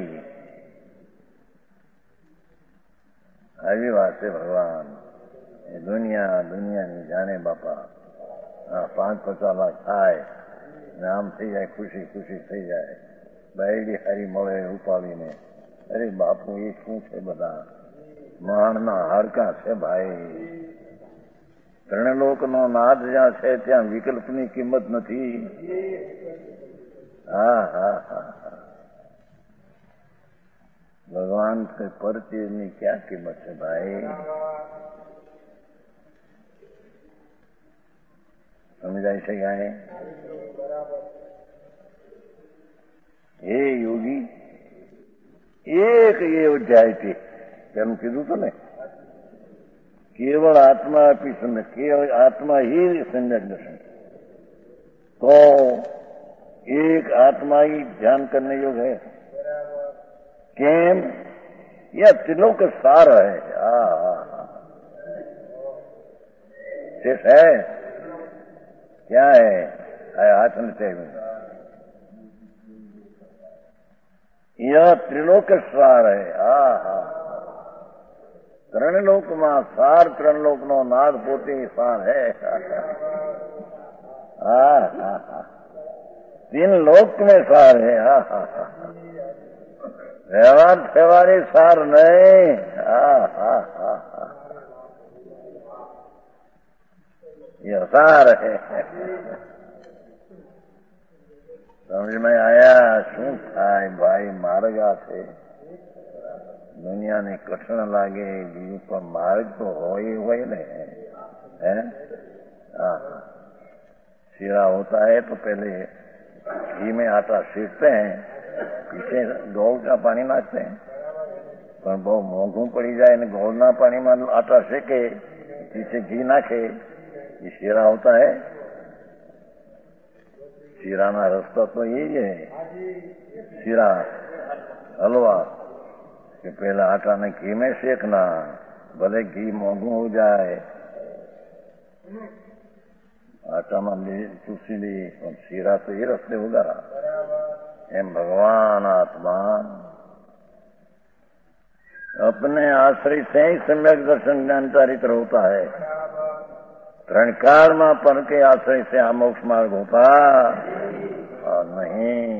આવી વાત છે ભગવાન. એ દુનિયાની જાણે બાપા. 5-50 લાખ થાય ને આમ થઈ જાય, ખુશી થઈ જાય. બાયડી હારી મળે ઉપાડીને. અરે બાપુ એ શું છે? બધા માણના હાડકા છે ભાઈ. ત્રણલોકનો નાદ જ્યાં છે ત્યાં વિકલ્પની કિંમત નથી. ભગવાન से पर चीजની क्या કિંમત છે ભાઈ? સમજાય છે ગાય? હે યોગી, એક એ અધ્યાયથી તેમ કીધું હતું ને, केवल आत्मा अपनी सम्यक, केवल आत्मा ही सम्यक दर्शन. तो एक आत्मा ही ध्यान करने योग है. केम? यह तीनों का सार है. शेष है क्या है? हाथ में यह त्रिलोक सार है. ત્રણલોકમાં સાર, ત્રણલોકનો નાદ પોતે સાર હે. तीन लोक में सार है. व्यवहार व्यवहारी सार नहीं. यह सार है. समझ में आया? શું થાય ભાઈ? માર્ગા છે. દુનિયાને કઠણ લાગે બીજું, પણ માર્ગ તો હોય ને. शीरा होता है तो पहले घी में आटा सीखते हैं, पीछे गोल का पानी नाखते हैं. પણ બહુ મોંઘું પડી જાય ને ગોળના પાણીમાં આટા શેકે, પીછે ઘી નાખે, એ શીરા હોતા હે. શીરાના રસ્તા તો એ જ है. શીરા हलवा कि पहले आटा ने घी में सेकना, भले घी मोंघू हो जाए, आटा में चूसी ली, और शीरा तो ये रस्ते होगा. एम भगवान आत्मा अपने आश्रय से ही सम्यक दर्शन ज्ञान चारित्र होता है. त्रणकाल में पर के आश्रय से आ मोक्ष मार्ग होता और नहीं.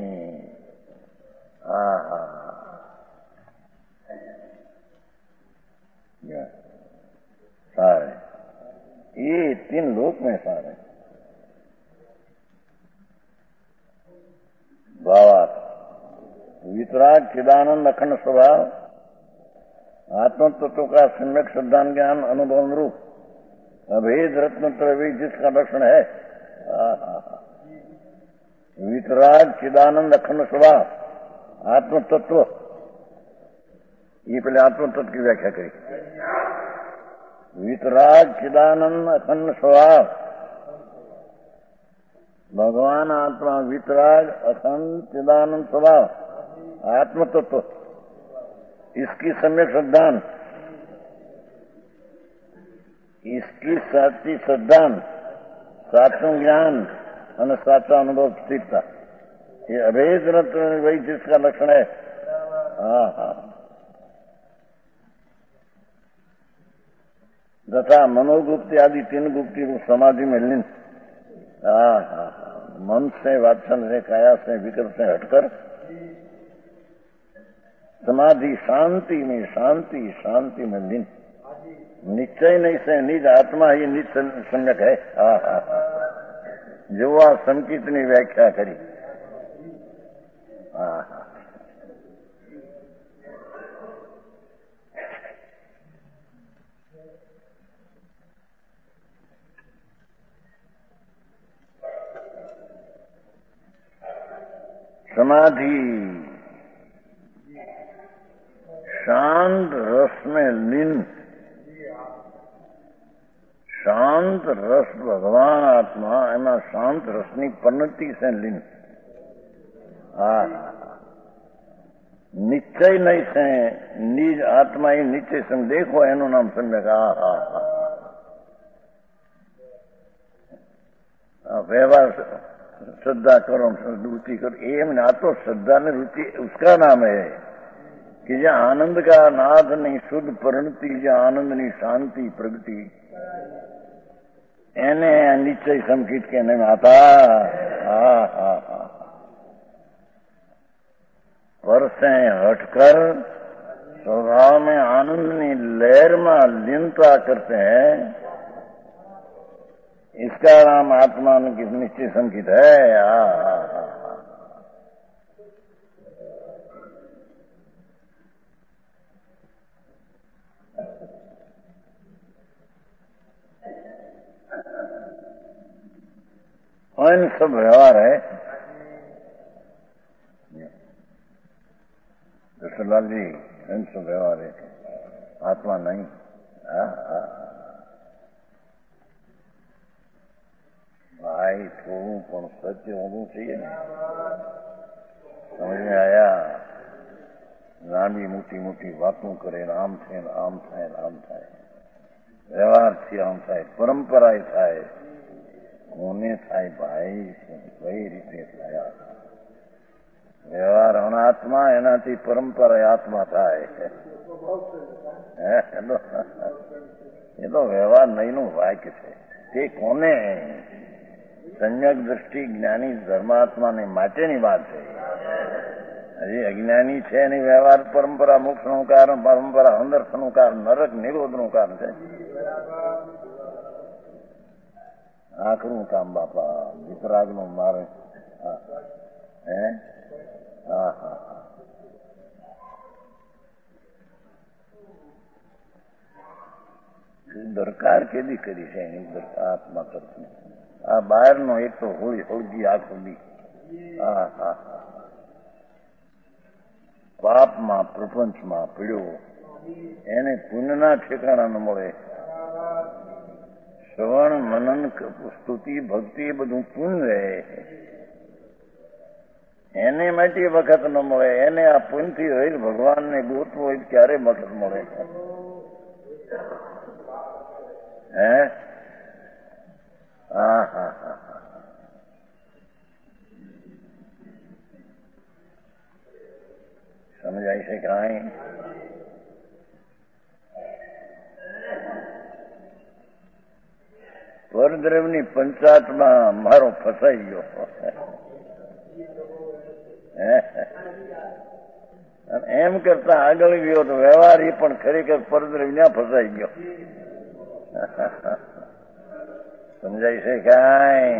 सार है. ये 3 लोक में सार है. भावार्थ वितराग, चिदानंद, अखंड स्वभाव, आत्म तत्व का सम्यक श्रद्धान ज्ञान अनुभव रूप अभेद रत्न त्रयी जिसका लक्षण है. वितराग, चिदानंद, अखंड स्वभाव, आत्म तत्व. ये पहले आत्म तत्व की व्याख्या करी. वितराग, चिदानंद, अखंड स्वभाव. भगवान आत्मा वितराग, अखंड, चिदानंद स्वभाव, आत्म तत्व. इसकी सम्यक श्रद्धान, इसकी साची श्रद्धान, साचું જ્ઞાન અને સાચા અનુભવ સ્થિરતા, ये अभेद वही जिसका लक्षण है. तथा मनोगुप्ति आदि 3 गुप्ति को समाधि में लीन. मन से, वात्सल्य से, काया से, विकल्प से हटकर समाधि शांति में, शांति शांति में लीन। निश्चय नहीं से निज आत्मा ही निज सम्यक है। जो आ संकित ની વ્યાખ્યા કરી। समाधि शांत रस में लीन, शांत रस भगवान आत्मा एમાં શાંત રસની પરિણતિ છે લીન। નિશ્ચય નહીં છે નિજ આત્મા એ નિશ્ચય સમ દેખો એનું નામ સમ્યક। व्यवहार श्रद्धा करो, रुचि करो, एम ना तो श्रद्धा ने रुचि उसका नाम है कि जहाँ आनंद का नाद नहीं शुद्ध परिणति, जहाँ आनंद नहीं शांति प्रगति, एने निश्चय संकित कहने में आता। पर से हटकर स्वभाव में आनंद की लहर में लीनता करते हैं, इसका नाम आत्मा की निश्चय संकित है। इन सब व्यवहार है। दशरथलाल जी, इन सब व्यवहार है, आत्मा नहीं। भाई थोड़ू पण सत्य होવું चाहिए ने। समझ में आया? लांबी मोटी मोटी बातों करे, आम थे आम थाय आम थाय, व्यवहार थी आम थाय, परंपरा थाय, कोने थाय भाई कई रीते थाया व्यवहार। अनात्मा एनाथी परंपरा आत्मा थाय। ये तो व्यवहार नहीं नु वाक्य है। ते कोने सम्यक दृष्टि ज्ञानी धर्मात्मा ने माटेनी बात है। हजी अज्ञानी है नहीं व्यवहार परंपरा मोक्ष નું કારણ, परंपरा अंदर्थ નું કારણ, नरक निरोध નું કારણ છે। આખરું કામ બાપા વિતરાગ નું મારે। દરકાર કેદી કરી છે એની દરકાર આત્મા કરતી। આ બહારનો એક તો હોળી હોળગી આખો દી પાપમાં પ્રપંચમાં પીડ્યો, એને પુણ્યના ઠેકાણા ન મળે। શ્રવણ મનન સ્તુતિ ભક્તિ એ બધું પુણ્ય રહે, એને માટે વખત ન મળે। એને આ પુણ્યથી રહીને ભગવાનને ગોતવો હોય ક્યારે વખત મળે? હે? સમજાય છે કાંઈ? પરદ્રવ્યની પંચાયતમાં મારો ફસાઈ ગયો। એમ કરતા આગળ ગયો તો વ્યવહાર એ પણ ખરેખર પરદ્રવ્ય ફસાઈ ગયો। સમજાય છે કાંઈ?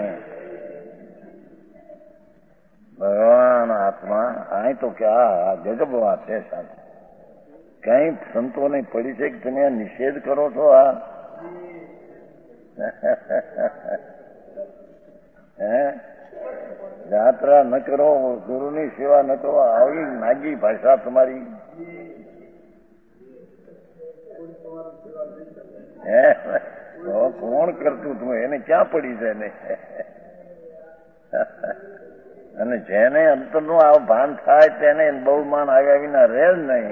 ભગવાન આત્મા અહીં તો ક્યાં ગજબ વાત છે સાહેબ। કઈ સંતોને પડી છે કે તમે નિષેધ કરો છો? યાત્રા ન કરો, ગુરુની સેવા ન કરો, આવી નાગી ભાષા તમારી। કોણ કરતું તું? એને ક્યાં પડી છે ને? અને જેને અંતરનું આ ભાન થાય તેને બહુ માન આવ્યા વિના રહે જ નહીં।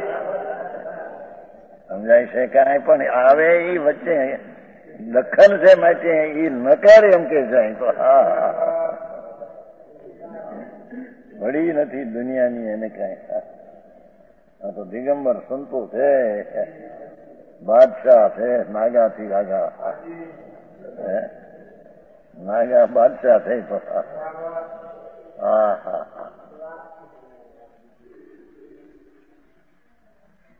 સમજાય છે કાંઈ? પણ આવે એ વચ્ચે દખલ છે માટે એ નકાર એમ કે જાય તો વળી નથી દુનિયાની એને કાંઈ। આ તો દિગંબર સંતો છે, બાદશાહ છે, નાગાથી આગા નાગા બાદશાહ થઈ તો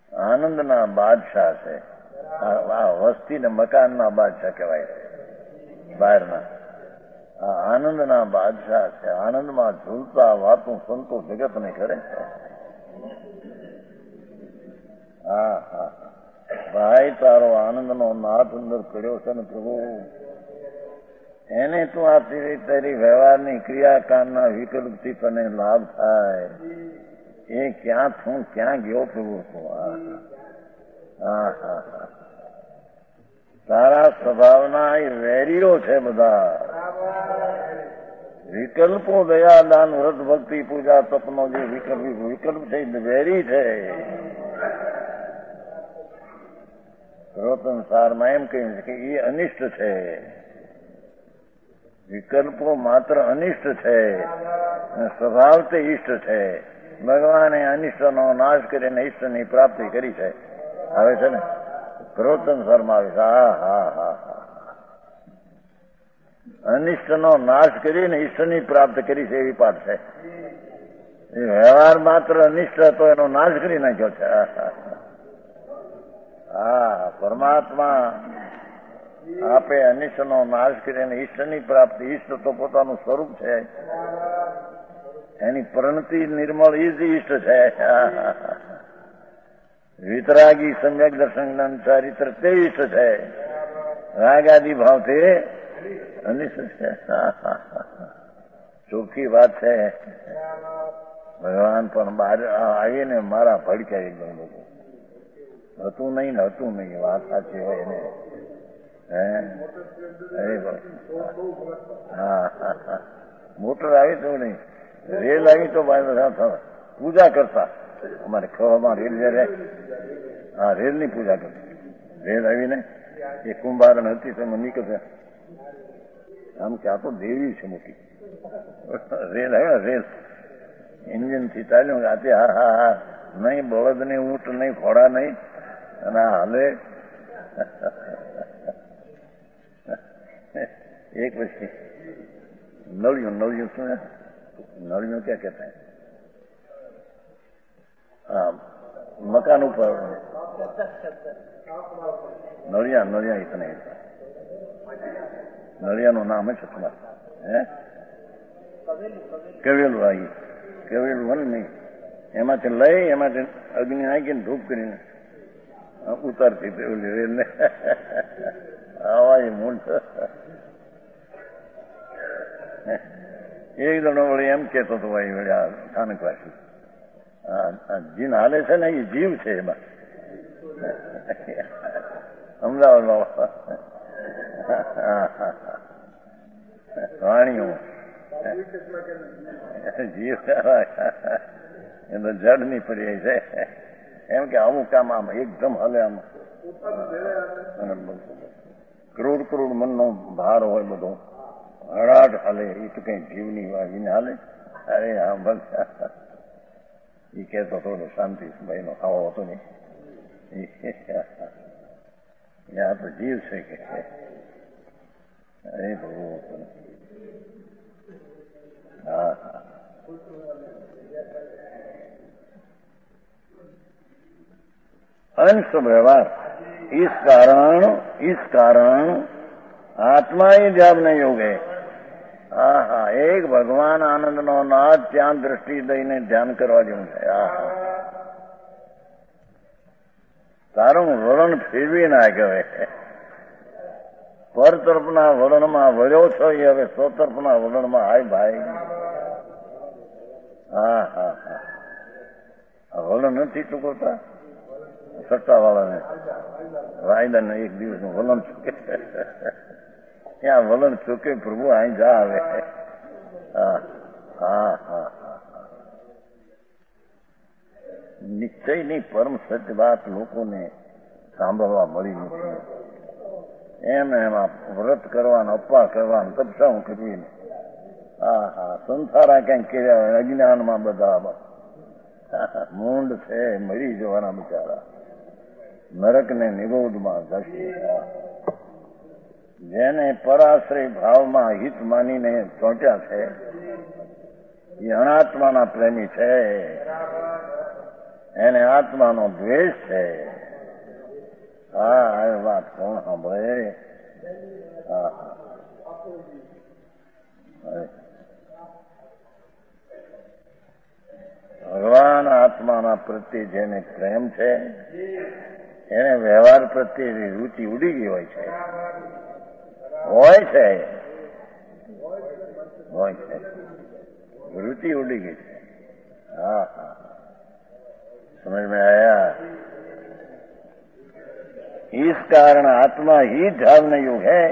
આનંદના બાદશાહ છે. આ વસ્તી ને મકાનના બાદશાહ કહેવાય છે બહારના. આ આનંદના બાદશાહ છે. આનંદમાં ઝૂલતા વાતું સંતો જગતને કરે છે. હા હા ભાઈ, તારો આનંદનો નાથ અંદર કર્યો છે ને પ્રભુ, એને તું આ તારી વ્યવહારની ક્રિયાકાંડના વિકલ્પથી તને લાભ થાય. એ ક્યાં છું, ક્યાં ગયો પ્રભુ તું? હા હા હા, તારા સ્વભાવના એ વેરીઓ છે બધા. વિકલ્પો દયા દાન વ્રત ભક્તિ પૂજા તપનો જે વિકલ્પ છે વેરી છે. સર્વોત્તમ સારમાં એમ કહ્યું છે કે એ અનિષ્ટ છે. વિકલ્પો માત્ર અનિષ્ટ છે, સ્વભાવ તે ઈષ્ટ છે. ભગવાને અનિષ્ટનો નાશ કરીને ઈષ્ટની પ્રાપ્તિ કરી છે. આવે છે ને સર્વોત્તમ સારમાં આવે છે. હા હા હા હા, અનિષ્ટનો નાશ કરીને ઈષ્ટની પ્રાપ્ત કરી છે એવી પાઠ છે. એ વ્યવહાર માત્ર અનિષ્ટ હતો, એનો નાશ કરી નાખ્યો છે. હા, પરમાત્મા આપે અનિષ્ટનો નાશ કરીને ઈષ્ટની પ્રાપ્તિ. ઈષ્ટ તો પોતાનું સ્વરૂપ છે, એની પ્રણતિ નિર્મળ ઈ જ ઈષ્ટ છે. વિતરાગી સમ્યક દર્શન જ્ઞાન ચારિત્ર તે ઈષ્ટ છે. રાગાદી ભાવ તે અનિષ્ટ છે. ચોખ્ખી વાત છે. ભગવાન પણ બહાર આવીને મારા ભડક્યા એકદમ બધું. હતું નહીં ને હતું નહીં, વાત સાચી હોય ને. હા મોટર આવી તો નહીં, રેલ આવી તો પૂજા કરતા. અમારે ખવામાં રેલ જયારે, હા રેલની પૂજા કરતા. રેલ આવીને એ કુંભારણ હતી તો નીકળે આમ કે આ તો દેવી છે મોટી. રેલ આવે રેલ એન્જિન થી ચાલ્યું આતે. હા હા હા, નહીં બળદ નહીં, ઊંટ નહીં, ઘોડા નહીં, અને હાલે એક પછી નળિયું. નળિયું શું? નળિયું ક્યાં કહેતા? હા, મકાન ઉપર નળિયા ઇતને નળિયાનું નામ છે તમારે? હે, કવેલું. આવી કવેલું હોય નહીં, એમાંથી લઈ એમાંથી અગ્નિ નાખીને ધૂપ કરીને ઉતારતી ઓલી રેલ ને. આવા મૂળ એક જણો વળી એમ કેતો હતો ભાઈ વળી આ સ્થાનકવાસી, જીન હાલે છે ને એ જીવ છે એમાં. અમદાવાદમાં વાણીઓ જીવ એ તો જડ ની પર્યાય છે. એમ કે અમુક કામ આમ એકદમ હાલે, આમ કરોડ કરોડ મનનો ભાર હોય બધો હળાટ હાલે. એ તો કઈ જીવની વાગીને હાલે. અરે હા બસ એ કહેતો હતો શાંતિ ભાઈ નો ખાવો હતો નહીં. આ તો જીવ છે કે અરે બહુ. હા હા, अंश व्यवहार इस कारण आत्मा ही जब नहीं हो गए. હા હા, એક ભગવાન આનંદ નો નાદ ત્યાં દ્રષ્ટિ દઈને ધ્યાન કરવા જેવું છે. તારું વલણ ફેરવી ના ગવે. પર તરફના વલણમાં વળ્યો છો એ હવે સો તરફના વલણમાં હાય ભાઈ. હા હા હા, વલણ નથી ચૂકવતા સટ્ટા વાળાને. વાયદાને એક દિવસનું વલણ ચૂકે, ત્યાં વલણ ચૂકે પ્રભુ અહીં જા આવે. હા હા હા, નિશ્ચયની પરમ સત્ય વાત લોકોને સાંભળવા મળી નથી. એમાં વ્રત કરવાનું, અપવા કરવાનું, તપસાવું કરવી. હા હા, સંસારા ક્યાંક કર્યા હોય અજ્ઞાનમાં બધા મૂંડ છે, મરી જવાના બિચારા નરક ને નિરોધમાં જશે. જેને પરાશ્રય ભાવમાં હિત માનીને ચોંટ્યા છે એ અનાત્માના પ્રેમી છે. એને આત્માનો દ્વેષ છે. હા, એ વાત કોણ સાંભળે? હા, ભગવાન આત્માના પ્રત્યે જેને પ્રેમ છે એને વ્યવહાર પ્રત્યે રુચિ ઉડી ગઈ હોય છે. रुचि उड़ी गई. हाँ हाँ, समझ में आया. इस कारण आत्मा ही ध्यान युग है.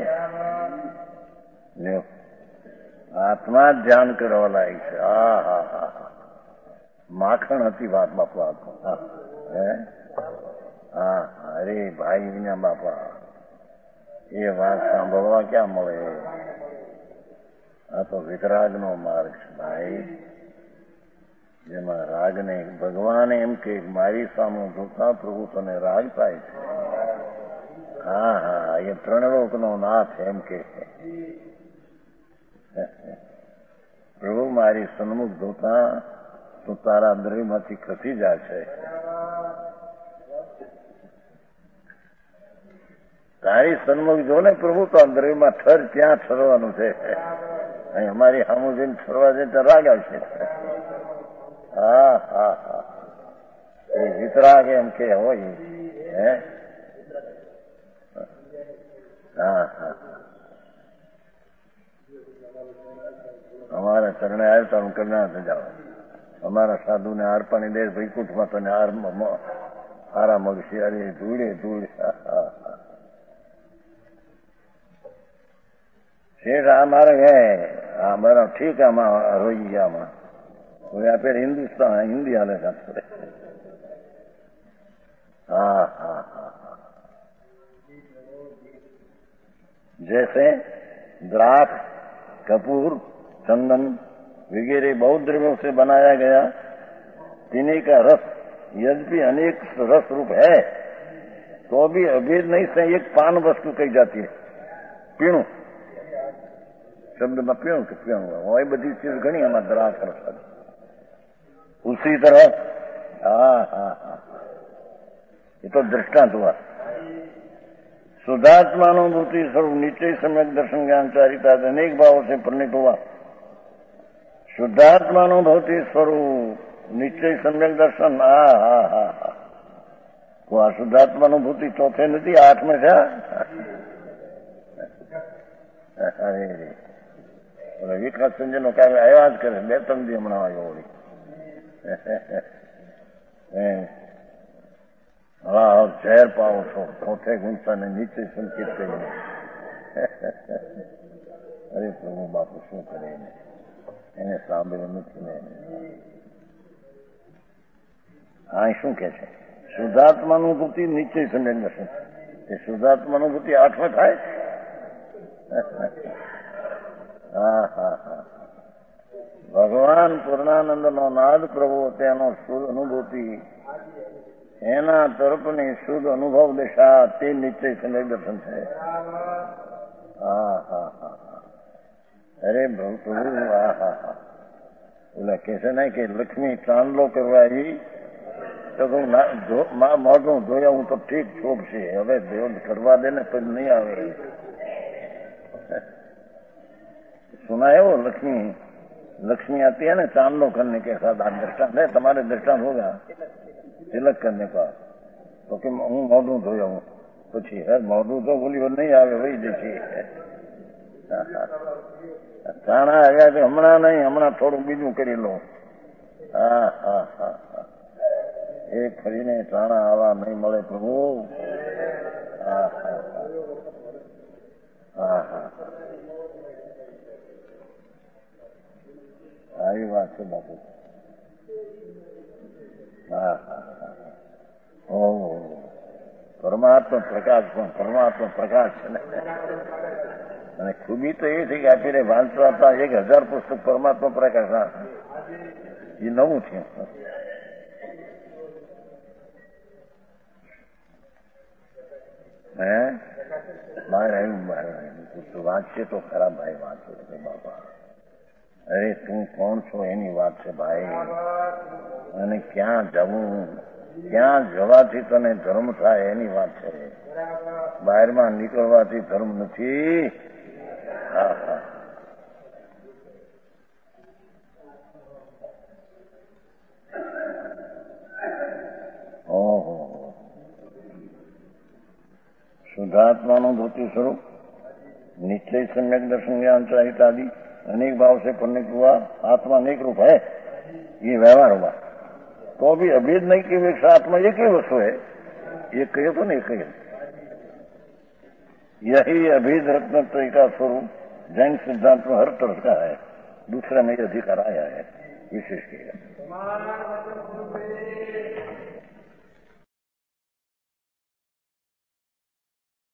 आत्मा ध्यान કરવા લાયક છે. હા હા હા, માખણ હતી વાત બાપા. હા, અરે ભાઈ વિના બાપા એ વાત સાંભળવા ક્યાં મળે? આ તો વિતરાગનો માર્ગ છે ભાઈ, જેમાં રાગ નહીં. ભગવાન એમ કે મારી સામે જોતા પ્રભુ તને રાગ થાય છે. હા હા, એ ત્રણ લોકનો નાથ એમ કે પ્રભુ મારી સન્મુખ જોતા તું તારા દ્રવ્યમાંથી ખસી જાય છે. તારી સન્મુખ જો ને પ્રભુ તો દ્રવ્યમાં ઠર ક્યાં ઠરવાનું છે. અહીં અમારી સામુ જઈને ઠરવા જાય તો રાગ આવશે. હા હા હા, એ વિતરાગ એમ કે હોય. હે હા હા, અમારા ચરણે આવતા હું કલ્યાણ થઈ જાવ. અમારા સાધુને હાર પાણી દે વૈકુંઠમાં તને હારા મળશે. અરે ધૂળે ધૂળ. શેઠ આ મારે હા બરાબર ઠીક. આમાં રોઈ ગયા. આમાં હવે આપે હિન્દુસ્તાન હિન્દી હાલે છે. હા હા હા, जैसे द्राक्ष, कपूर, चंदन वगैरह बहुत द्रव्यों से बनाया गया पीने का रस यद्यपि अनेक रस रूप है तो भी अभेद नहीं से एक पान वस्तु कही जाती है. पीणु शब्द में पीणु के पीणु वो बड़ी चीज घनी है द्राक्ष रस. उसी तरह हाँ हाँ हाँ, ये तो दृष्टांत हुआ. शुद्धात्मानुभूति स्वरूप निश्चय सम्यक दर्शन ज्ञान चारिता अनेक भावों से परिणित हुआ. शुद्धात्मानुभूति स्वरूप निश्चय सम्यक दर्शन. હા હા હા હા, वो शुद्धात्मानुभूति चौथे નથી 8 में છે. અરે વિકાસ સંજયનો કાવ્ય આવ્યા જ કરે. 2-3 દી હમણાં આવ્યો વળી. હા, ઝેર પાવો છો ચોથે ગુંચાને નીચે સંકેત કરીને. અરે પ્રભુ બાપુ શું કરે એને સાંભળ્યું નથી ને. હા, શું કે છે? શુદ્ધાત્માનુભૂતિ નિશ્ચય સંજ્ઞ દર્શન. એ શુદ્ધાત્માનુભૂતિ 8 થાય. હા હા હા, ભગવાન પૂર્ણાનંદનો નાદ પ્રભુ તેનો શુદ્ધ અનુભૂતિ એના તરફની શુદ્ધ અનુભવ દિશા તે નિશ્ચય સંજ્ઞ દર્શન છે. હા હા હા, અરે પ્રભુ હા હા હા, ઓલા કે છે ને કે લક્ષ્મી ચાંદલો કરવા આવી તો મોઢું ધોયા હું તો ઠીક છોપ છે. હવે દેવ કરવા દે ને તો નહીં આવે. सुना है वो लक्ष्मी आती है ना चांदलो करने के साथ. आप दृष्टांत है, तुम्हारे दृष्टांत होगा तिलक करने का. तो कि હું મોઢું ધોયા હું પછી મોઢું તો બોલી નહીં આવે વહી જશે. ચાણા આવ્યા છે હમણાં નહીં, હમણાં થોડું બીજું કરી લો. હા હા હા, એ ફરીને ચાણા આવા નહીં મળે પ્રભુ. હા હા હા હા, આવી વાત છે બાપુ. હા હા હા, ઓહો, પરમાત્મા પ્રકાશ પણ પરમાત્મા પ્રકાશ છે ને. અને ખૂબી તો એ છે કે આપીને વાંચવા હતા 1000 પુસ્તક પરમાત્મા પ્રકાશ. હા, એ નવું છે. હે બહાર આવ્યું વાંચશે તો ખરા ભાઈ, વાંચો બાપા. અરે તું કોણ છો એની વાત છે ભાઈ, અને ક્યાં જવું ત્યાં જવાથી તને ધર્મ થાય એની વાત છે. બહારમાં નીકળવાથી ધર્મ નથી. હા હા. ઓહો. शुद्धात्माનું ધોતી स्वरूप निश्चय सम्यक दर्शन ज्ञान चाहिए आदि अनेक भाव से पढ़ने के हुआ आत्मा अनेक रूप है. ये व्यवहार हुआ तो भी अभेद नहीं की अपेक्षा आत्मा एक ही वस्तु है. एक कहे तो नहीं कहे. यही अभेद रत्नत्रय का स्वरूप जैन सिद्धांत में हर तरह का है. दूसरे में अधिकार आया है विशेष किया.